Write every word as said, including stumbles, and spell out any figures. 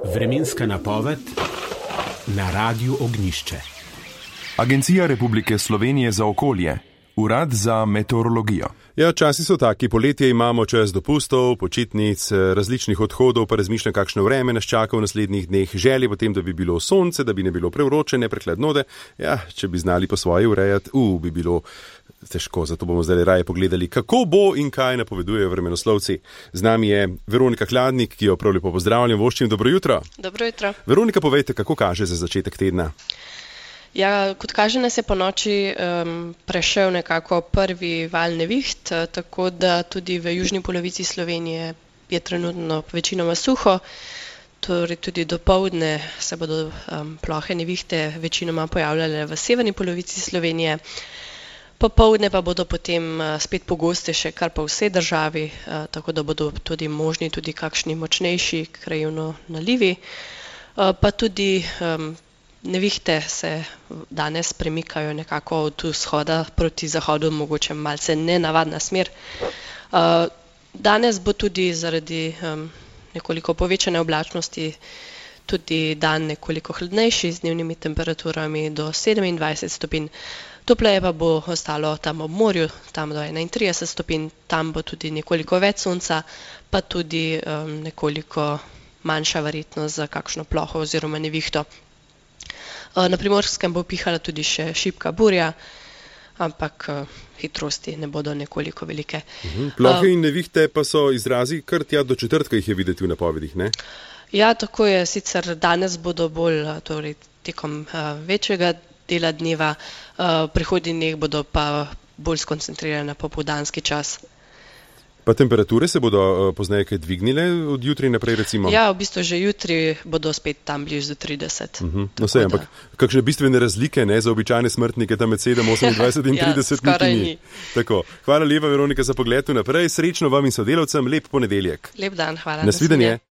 Vremenska napoved na Radiu Ognjišče. Agencija Republike Slovenije za okolje, Urad za meteorologijo. Ja, časi so taki, poletje imamo čas dopustov, počitnic, različnih odhodov, pa razmišljam, kakšno vreme nas čaka v naslednjih dneh, želje potem, da bi bilo sonce, da bi ne bilo prevroče, ne prehladnode. Ja, če bi znali po svoje urejati, uh, bi bilo težko, zato bomo zdaj raje pogledali, kako bo in kaj napovedujejo vremenoslovci. Z nami je Veronika Kladnik, ki jo prav lepo pozdravljam, voščim, dobro jutro. Dobro jutro. Veronika, povejte, kako kaže za začetek tedna? Ja, kot kaže, nas je po noči um, prešel nekako prvi val neviht, tako da tudi v južni polovici Slovenije je trenutno večinoma suho, torej tudi dopoldne se bodo um, plohe nevihte večinoma pojavljale v severni polovici Slovenije, popoldne pa bodo potem uh, spet pogostejše kar po vsej državi, uh, tako da bodo tudi možni tudi kakšni močnejši krajevno nalivi, uh, pa tudi um, nevihte se danes premikajo nekako od vzhoda proti zahodu, mogoče malce nenavadna smer. Uh, danes bo tudi zaradi um, nekoliko povečane oblačnosti tudi dan nekoliko hladnejši z dnevnimi temperaturami do sedemindvajset stopinj. Topleje pa bo ostalo tam ob morju, tam do enaintrideset stopinj, tam bo tudi nekoliko več sonca, pa tudi um, nekoliko manjša verjetnost za kakšno ploho oziroma nevihto. Na Primorskem bo pihala tudi še šibka burja, ampak hitrosti ne bodo nekoliko velike. Uhum. Plohe in nevihte pa so izrazi kar tja do četrtka jih je videti v napovedih, ne? Ja, tako je. Sicer danes bodo bolj torej, tekom uh, večjega dela dneva, uh, prihodnji dneh bodo pa bolj skoncentrirane na popoldanski čas. Pa temperature se bodo uh, pozneje kaj dvignile od jutri naprej recimo? Ja, v bistvu že jutri bodo spet tam blizu trideset. Uh-huh. No sej, ampak kakšne bistvene razlike, ne, za običajne smrtnike tam med sedem, osemindvajset in trideset ja, skoraj ni. Tako. Hvala lepa, Veronika, za pogled naprej. Srečno vam in sodelavcem, lep ponedeljek. Lep dan, hvala. Nasvidenje.